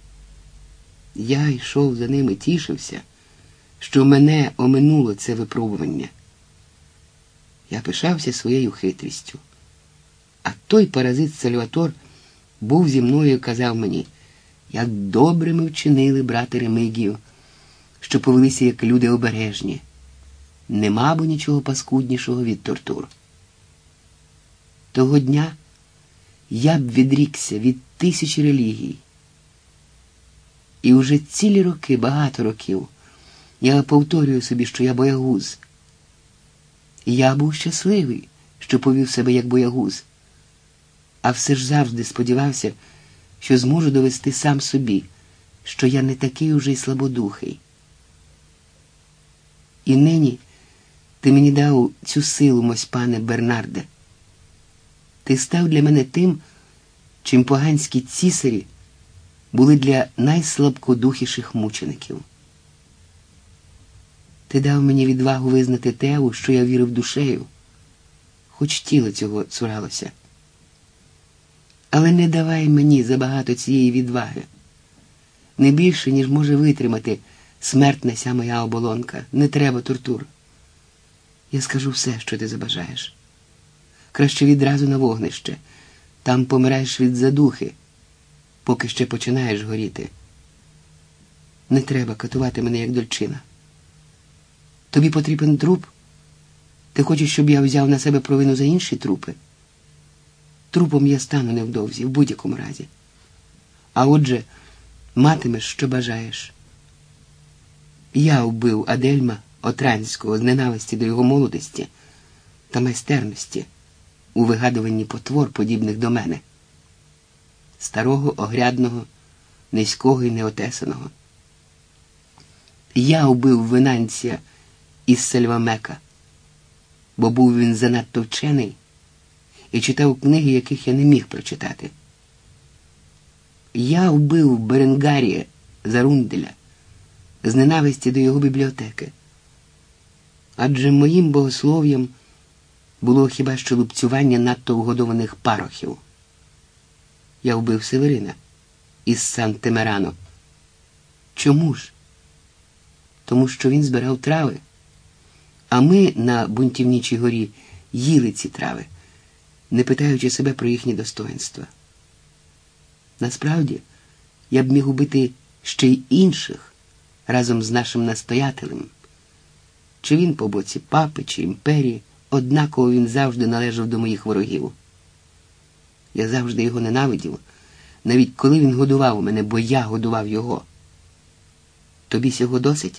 Я йшов за ним і тішився, що мене оминуло це випробування. Я пишався своєю хитрістю. А той паразит Сальватор був зі мною і казав мені, як добре ми вчинили, брате Ремигію, що повелися як люди обережні. Нема бо нічого паскуднішого від тортур. Того дня я б відрікся від тисячі релігій. І уже цілі роки, багато років, я повторюю собі, що я боягуз. І я був щасливий, що повів себе як боягуз. А все ж завжди сподівався, що зможу довести сам собі, що я не такий уже й слабодухий. І нині ти мені дав цю силу, мось пане Бернарде. Ти став для мене тим, чим поганські цісарі були для найслабкодухіших мучеників. Ти дав мені відвагу визнати те, у що я вірив душею, хоч тіло цього цуралося. Але не давай мені забагато цієї відваги. Не більше, ніж може витримати смертна ся моя оболонка. Не треба тортур. Я скажу все, що ти забажаєш. Краще відразу на вогнище. Там помираєш від задухи, поки ще починаєш горіти. Не треба катувати мене, як Дольчина. Тобі потрібен труп? Ти хочеш, щоб я взяв на себе провину за інші трупи? Трупом я стану невдовзі, в будь-якому разі. А отже, матимеш, що бажаєш. Я вбив Адельма Отранського з ненависті до його молодості та майстерності у вигадуванні потвор, подібних до мене. Старого, огрядного, низького і неотесаного. Я вбив Венанція із Сальвамека, бо був він занадто вчений і читав книги, яких я не міг прочитати. Я вбив Беренгарія Зарунделя з ненависті до його бібліотеки. Адже моїм богослов'ям було хіба що лупцювання надто вгодованих парохів. Я вбив Северина із Сан-Темерано. Чому ж? тому що він збирав трави. А ми на Бунтівничій горі їли ці трави, не питаючи себе про їхні достоинства. Насправді, я б міг убити ще й інших разом з нашим настоятелем. Чи він по боці папи, чи імперії, однаково він завжди належав до моїх ворогів. Я завжди його ненавидів, навіть коли він годував мене, бо я годував його. Тобі сього досить?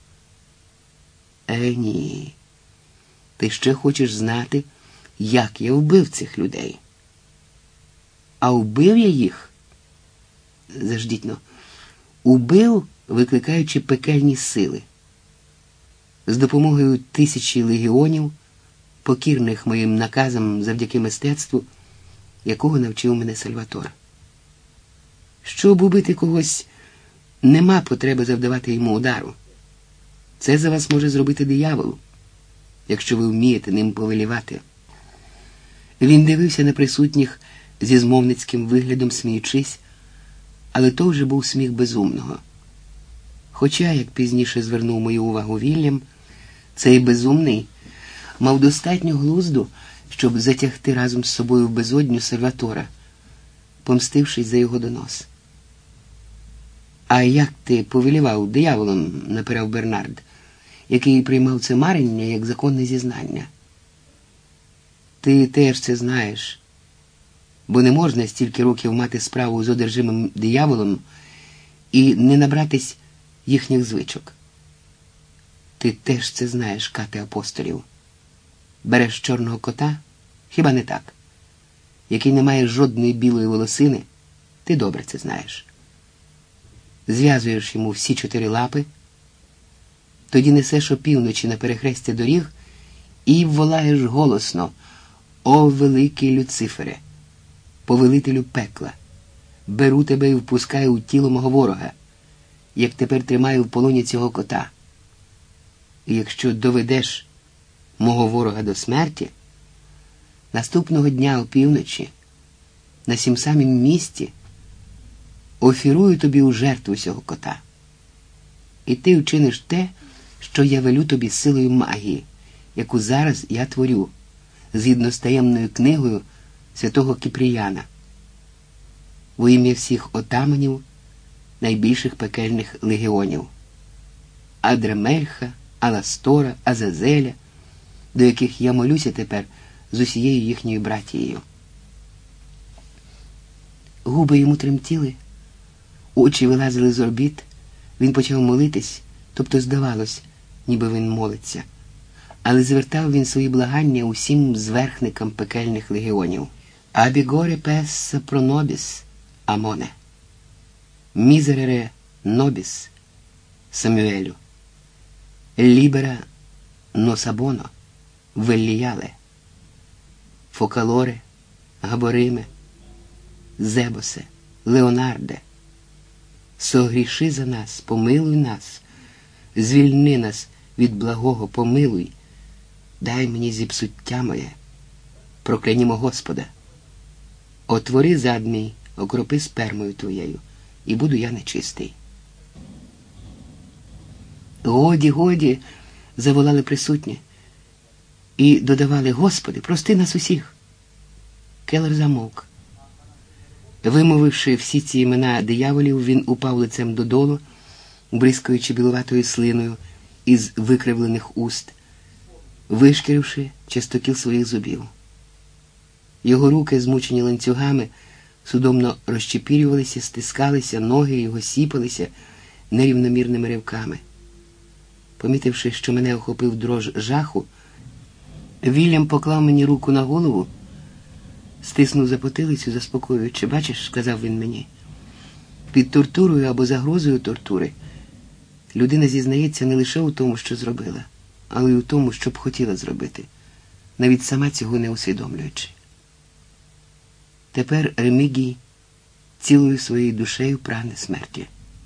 Е, ні. Ти ще хочеш знати, як я вбив цих людей. А вбив я їх? Заждіть-но. Убив, викликаючи пекельні сили. З допомогою тисячі легіонів, покірних моїм наказам завдяки мистецтву, якого навчив мене Сальватор. Щоб убити когось, нема потреби завдавати йому удару. Це за вас може зробити диявол, якщо ви вмієте ним повелівати. Він дивився на присутніх зі змовницьким виглядом, сміючись, але то вже був сміх безумного. Хоча, як пізніше звернув мою увагу Вільям, цей безумний мав достатньо глузду, щоб затягти разом з собою в безодню Сальватора, помстившись за його донос. «А як ти повелівав дияволом?» – напирав Бернард, який приймав це марення як законне зізнання. «Ти теж це знаєш, бо не можна стільки років мати справу з одержимим дияволом і не набратись їхніх звичок. Ти теж це знаєш, кате апостолів. Береш чорного кота, хіба не так, який не має жодної білої волосини, ти добре це знаєш. Зв'язуєш йому всі чотири лапи, тоді несеш опівночі на перехрестя доріг і волаєш голосно: «О, великий Люцифере, повелителю пекла, беру тебе і впускаю у тіло мого ворога, як тепер тримаю в полоні цього кота. І якщо доведеш мого ворога до смерті, наступного дня опівночі на сім самім місці офірую тобі у жертву цього кота. І ти вчиниш те, що я велю тобі силою магії, яку зараз я творю, згідно з таємною книгою святого Кіпріяна, во ім'я всіх отаманів найбільших пекельних легіонів – Адрамельха, Аластора, Азазеля, до яких я молюся тепер з усією їхньою братією». Губи йому тремтіли, очі вилазили з орбіт, він почав молитись, тобто здавалось, ніби він молиться. Але звертав він свої благання усім зверхникам пекельних легіонів. «Абігоре песса про нобіс, Амоне, мізерере нобіс, Самюелю, лібера носабоно, велліяле, фокалоре, габориме, зебосе, Леонарде, согріши за нас, помилуй нас, звільни нас від благого, помилуй, дай мені зіпсуття моє, проклянімо Господа, отвори зад мій, окропи спермою твоєю, і буду я нечистий». «Годі, годі!» – заволали присутні і додавали: «Господи, прости нас усіх!» Келлер замовк. Вимовивши всі ці імена дияволів, він упав лицем додолу, бризкаючи білуватою слиною із викривлених уст, вишкіривши чистокіл своїх зубів. Його руки, змучені ланцюгами, судомно розчепірювалися, стискалися, ноги його сіпалися нерівномірними ривками. Помітивши, що мене охопив дрож жаху, Вільям поклав мені руку на голову, стиснув за потилицю, заспокоюючи. «Бачиш, – сказав він мені, – під тортурою або загрозою тортури людина зізнається не лише у тому, що зробила, але й у тому, що б хотіла зробити, навіть сама цього не усвідомлюючи». Тепер Ремігій цілою своєю душею прагне смерті.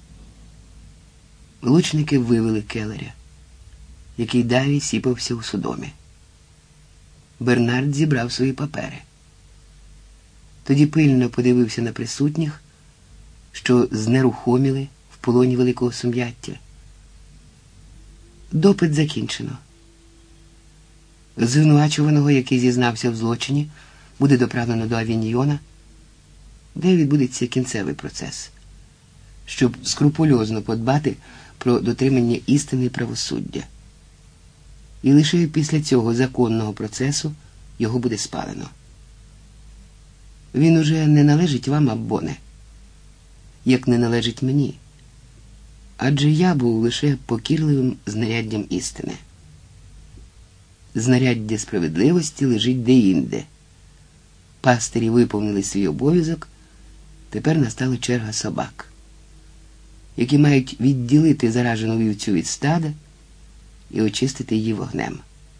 Лучники вивели Келлеря, який далі сіпався у Содомі. Бернард зібрав свої папери. Тоді пильно подивився на присутніх, що знерухоміли в полоні великого сум'яття. Допит закінчено. Звинувачуваного, який зізнався в злочині, буде доправлено до Авіньйона, де відбудеться кінцевий процес, щоб скрупульозно подбати про дотримання істини і правосуддя. І лише після цього законного процесу його буде спалено. Він уже не належить вам, Аббоне, як не належить мені, адже я був лише покірливим знаряддям істини. Знаряддя справедливості лежить де-інде. Пастирі виповнили свій обов'язок, тепер настала черга собак, які мають відділити заражену вівцю від стада і очистити її вогнем.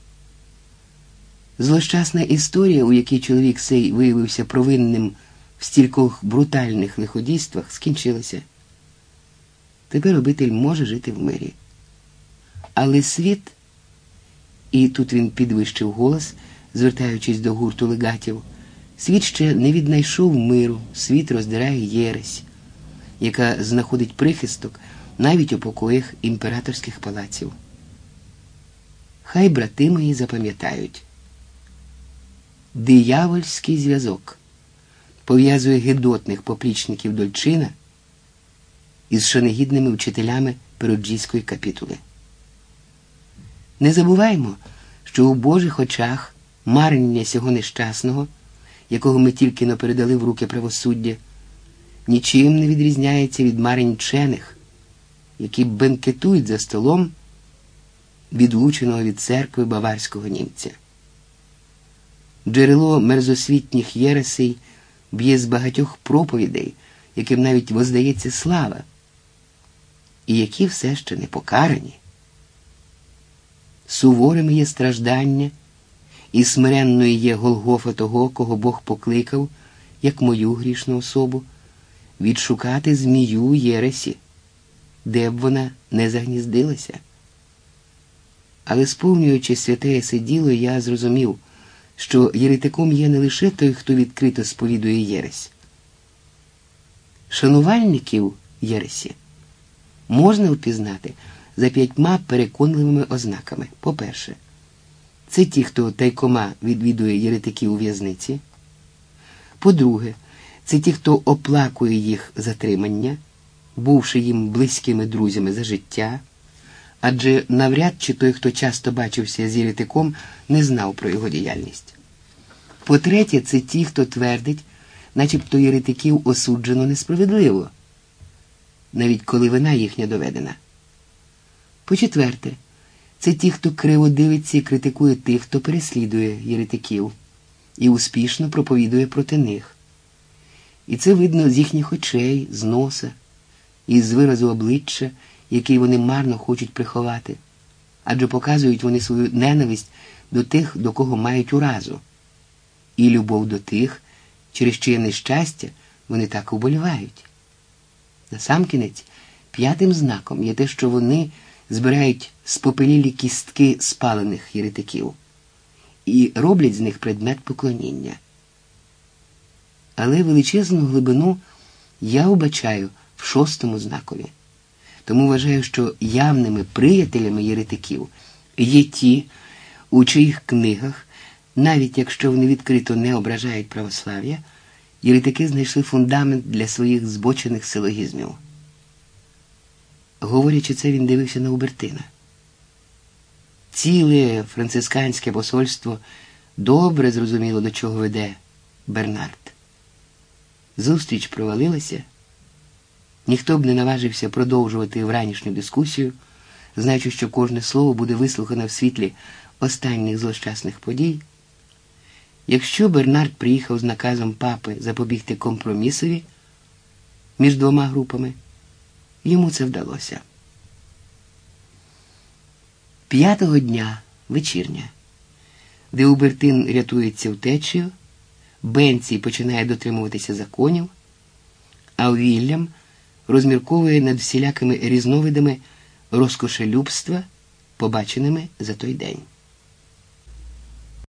Злощасна історія, у якій чоловік сей виявився провинним в стількох брутальних лиходійствах, скінчилася. Тепер обитель може жити в мирі. Але світ, і тут він підвищив голос, звертаючись до гурту легатів, світ ще не віднайшов миру, світ роздирає єресь, яка знаходить прихисток навіть у покоях імператорських палаців. Хай брати мої запам'ятають. Диявольський зв'язок пов'язує гидотних поплічників Дольчина із шанегідними вчителями Перуджійської капітули. Не забуваймо, що у Божих очах марення сього нещасного, якого ми тільки но передали в руки правосуддя, нічим не відрізняється від марень вчених, які бенкетують за столом відлученого від церкви баварського німця. Джерело мерзосвітніх єресей б'є з багатьох проповідей, яким навіть воздається слава, і які все ще не покарані. Суворими є страждання, і смиренною є Голгофа того, кого Бог покликав, як мою грішну особу, відшукати змію єресі, де б вона не загніздилася. Але сповнюючи святе сиділо, я зрозумів, що єретиком є не лише той, хто відкрито сповідує єресь. Шанувальників єресі можна впізнати за п'ятьма переконливими ознаками. По-перше, це ті, хто тайкома відвідує єретиків у в'язниці. По-друге, це ті, хто оплакує їх затримання, бувши їм близькими друзями за життя, адже навряд чи той, хто часто бачився з єретиком, не знав про його діяльність. По-третє, це ті, хто твердить, начебто єретиків осуджено несправедливо, навіть коли вина їхня доведена. По-четверте, це ті, хто криво дивиться і критикує тих, хто переслідує єретиків і успішно проповідує проти них. І це видно з їхніх очей, з носа, і з виразу обличчя, який вони марно хочуть приховати, адже показують вони свою ненависть до тих, до кого мають уразу, і любов до тих, через чиє нещастя вони так уболівають. Насамкінець, п'ятим знаком є те, що вони збирають спопелілі кістки спалених єретиків і роблять з них предмет поклоніння. Але величезну глибину я вбачаю в шостому знакові. Тому вважаю, що явними приятелями єретиків є ті, у чиїх книгах, навіть якщо вони відкрито не ображають православ'я, єретики знайшли фундамент для своїх збочених силогізмів. Говорячи це, він дивився на Убертина. Ціле францисканське посольство добре зрозуміло, до чого веде Бернард. Зустріч провалилася. Ніхто б не наважився продовжувати вранішню дискусію, знаючи, що кожне слово буде вислухане в світлі останніх злощасних подій. Якщо Бернард приїхав з наказом папи запобігти компромісові між двома групами, йому це вдалося. П'ятого дня, вечірня, де Убертин рятується втечею, Бенцій починає дотримуватися законів, а Вільям розмірковує над всілякими різновидами розкошелюбства, побаченими за той день.